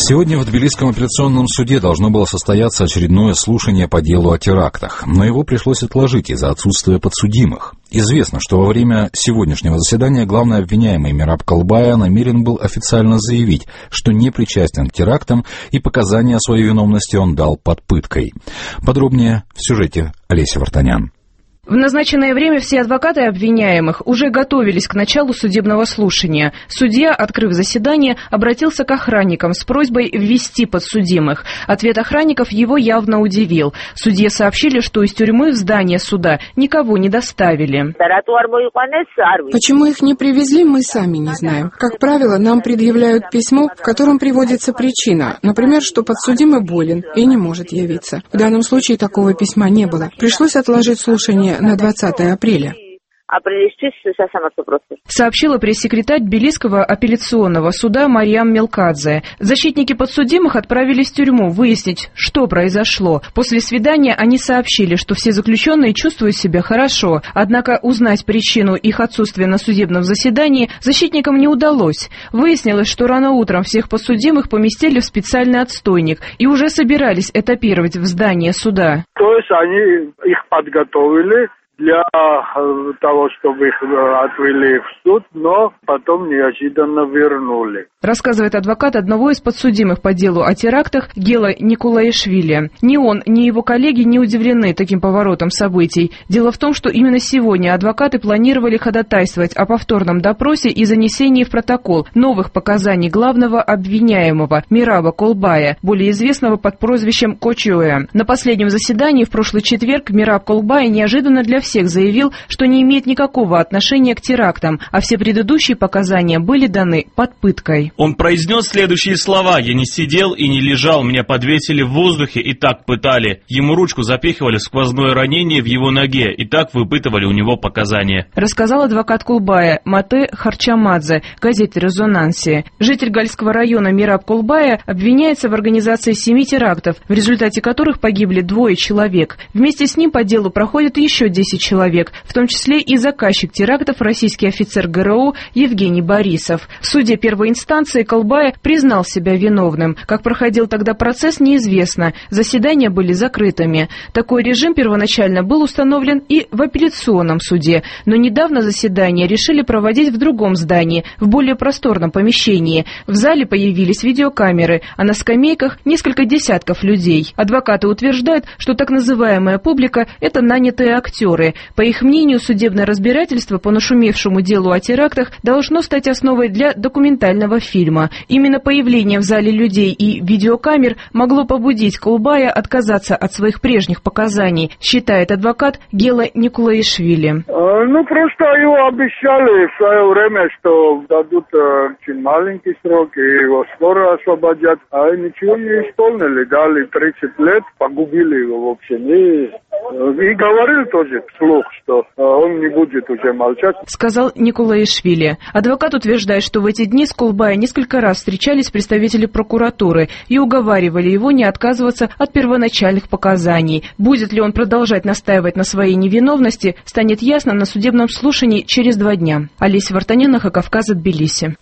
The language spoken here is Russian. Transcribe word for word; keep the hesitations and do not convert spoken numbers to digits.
Сегодня в Тбилисском апелляционном суде должно было состояться очередное слушание по делу о терактах, но его пришлось отложить из-за отсутствия подсудимых. Известно, что во время сегодняшнего заседания главный обвиняемый Мираб Колбая намерен был официально заявить, что не причастен к терактам, и показания о своей виновности он дал под пыткой. Подробнее в сюжете Олеся Вартанян. В назначенное время все адвокаты обвиняемых уже готовились к началу судебного слушания. Судья, открыв заседание, обратился к охранникам с просьбой ввести подсудимых. Ответ охранников его явно удивил. Судье сообщили, что из тюрьмы в здание суда никого не доставили. Почему их не привезли, мы сами не знаем. Как правило, нам предъявляют письмо, в котором приводится причина. Например, что подсудимый болен и не может явиться. В данном случае такого письма не было. Пришлось отложить слушание на двадцатое апреля. Сообщила пресс-секретарь Тбилисского апелляционного суда Мариам Мелкадзе. Защитники подсудимых отправились в тюрьму выяснить, что произошло. После свидания они сообщили, что все заключенные чувствуют себя хорошо. Однако узнать причину их отсутствия на судебном заседании защитникам не удалось. Выяснилось, что рано утром всех подсудимых поместили в специальный отстойник и уже собирались этапировать в здание суда. То есть они их подготовили для того, чтобы их отвели в суд, но потом неожиданно вернули. Рассказывает адвокат одного из подсудимых по делу о терактах Гела Никулаишвили. Ни он, ни его коллеги не удивлены таким поворотом событий. Дело в том, что именно сегодня адвокаты планировали ходатайствовать о повторном допросе и занесении в протокол новых показаний главного обвиняемого Мираба Колбая, более известного под прозвищем Кочуэ. На последнем заседании в прошлый четверг Мираб Колбая неожиданно для всех всех заявил, что не имеет никакого отношения к терактам, а все предыдущие показания были даны под пыткой. Он произнес следующие слова: «Я не сидел и не лежал, меня подвесили в воздухе и так пытали. Ему ручку запихивали в сквозное ранение в его ноге и так выпытывали у него показания», рассказал адвокат Колбая Мате Харчамадзе газете «Резонансе». Житель Гальского района Мираб Колбая обвиняется в организации семи терактов, в результате которых погибли двое человек. Вместе с ним по делу проходит еще десять человек, в том числе и заказчик терактов, российский офицер ГРУ Евгений Борисов. В суде первой инстанции Колбая признал себя виновным. Как проходил тогда процесс, неизвестно. Заседания были закрытыми. Такой режим первоначально был установлен и в апелляционном суде, но недавно заседания решили проводить в другом здании, в более просторном помещении. В зале появились видеокамеры, а на скамейках несколько десятков людей. Адвокаты утверждают, что так называемая публика – это нанятые актеры. По их мнению, судебное разбирательство по нашумевшему делу о терактах должно стать основой для документального фильма. Именно появление в зале людей и видеокамер могло побудить Колбая отказаться от своих прежних показаний, считает адвокат Гела Никулаишвили. Ну, просто его обещали в свое время, что дадут очень маленький срок и его скоро освободят, а ничего не исполнили. Дали тридцать лет, погубили его в общем. И, и говорил тоже вслух, что он не будет уже молчать, сказал Никулаишвили. Адвокат утверждает, что в эти дни с Колбая несколько раз встречались представители прокуратуры и уговаривали его не отказываться от первоначальных показаний. Будет ли он продолжать настаивать на своей невиновности, станет ясно на судебном слушании через два дня. Олеся Вартанян, Кавказа, Тбилиси.